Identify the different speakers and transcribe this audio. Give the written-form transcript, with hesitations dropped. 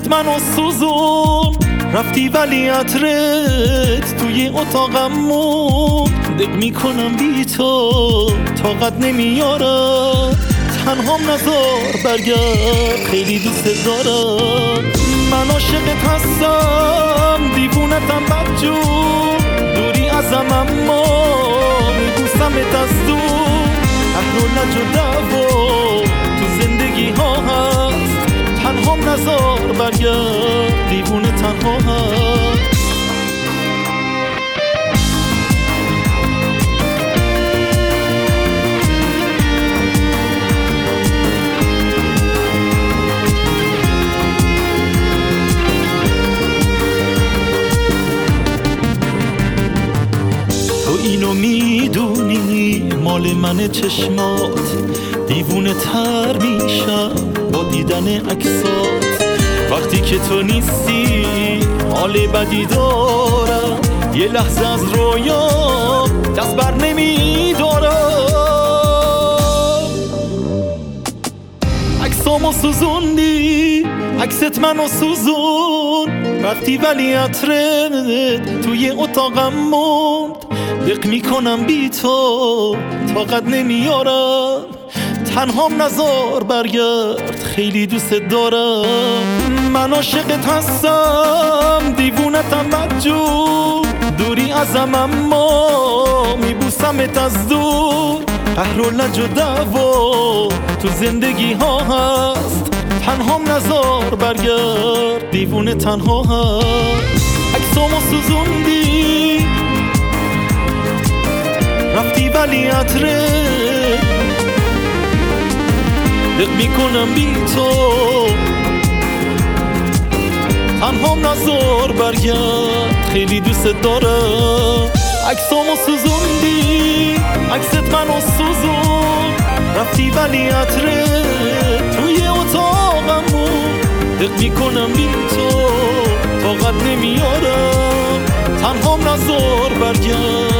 Speaker 1: عکست منو سوزون، رفتی ولی عطرت توی اتاقم موند. دق میکنم بی تو طاقت نمیارم، تنهام نذار برگرد خیلی دوست دارم. من عاشقت هستم دیوونتم بدجور، دوری ازم اما میبوسمت از دور. اهل و لج و دعوا تو زندگی ها هست، تنهام نذار برگرد دیوونه تنها هست. اینو میدونی مال من چشمات، دیوونه تر میشم با دیدن عکسات. وقتی که تو نیستی حال بدی دارم، یه لحظه از رویا دست بر نمیدارم. عکسامو سوزوندی، عکست منو سوزون، رفتی ولی عطرت توی اتاقم موند. دق میکنم بی تو طاقت نمیارم، تنهام نذار برگرد خیلی دوست دارم. من عاشقت هستم دیوونتم بدجور، دوری ازم اما میبوسمت از دور. قهر و لج و دعوا تو زندگی ها هست، تنهام نذار برگرد دیوونه تنها هست. عکسامو سوزوندی، رفتی ولی عطرت، دق میکنم بی تو تنهام نذار برگرد خیلی دوست دارم. عکسامو سوزوندی، عکست منو سوزون، رفتی ولی عطرت توی اتاقم بود. دق میکنم بی تو طاقت نمیارم، تنهام نذار برگرد